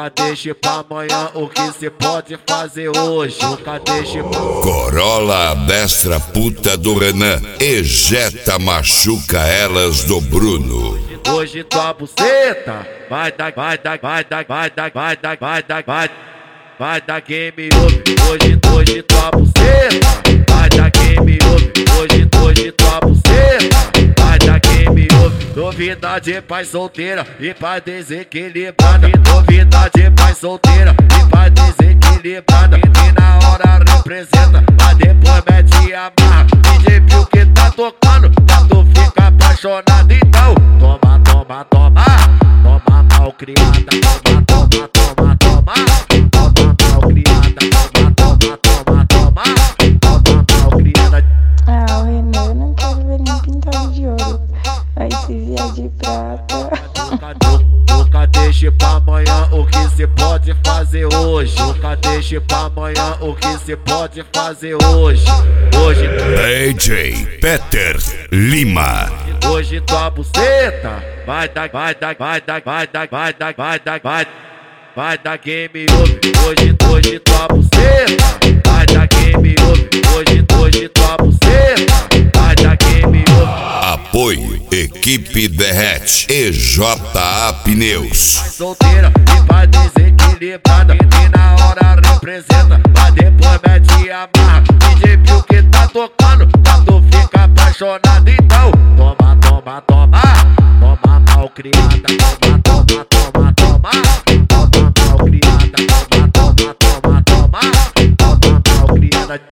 Nunca deixe pra amanhã o que se pode fazer hoje. Nunca deixe pra... Corolla destra puta do Renan, ejeta machuca elas do Bruno. Hoje tua buceta vai dar game over. Hoje tua buceta vai dar game over. Hoje tua buceta vai dar game over. Novidade pai solteira e pra desequilibrada. Novidade pai solteira e pra desequilibrada. E na hora representa, mas depois mete a barra. DJ viu que tá tocando, pra tu fica apaixonado. Então toma, toma, toma, toma mal criada. Toma, toma, toma, toma, toma mal criada. Toma, toma, toma, toma, toma mal criada. Ah, o Renan eu não quero ver nem pintado de ouro. Aí se vier de prata. Nunca deixe pra amanhã o que se pode fazer hoje. Nunca deixe pra amanhã o que se pode fazer hoje. DJ Peter Lima. Hoje tua buceta vai dar game over. Hoje tua buceta vai dar game over. Hoje tua buceta vai dar game over. Apoio Equipe Derrete EJA Pneus. Solteira e pra desequilibrada. E na hora representa, mas depois mete a marra. DJ viu que tá tocando, pra tu fica apaixonado. Então toma, toma, toma, toma mal criada. Toma, toma, toma, toma, toma mal criada. Toma, toma, toma, toma.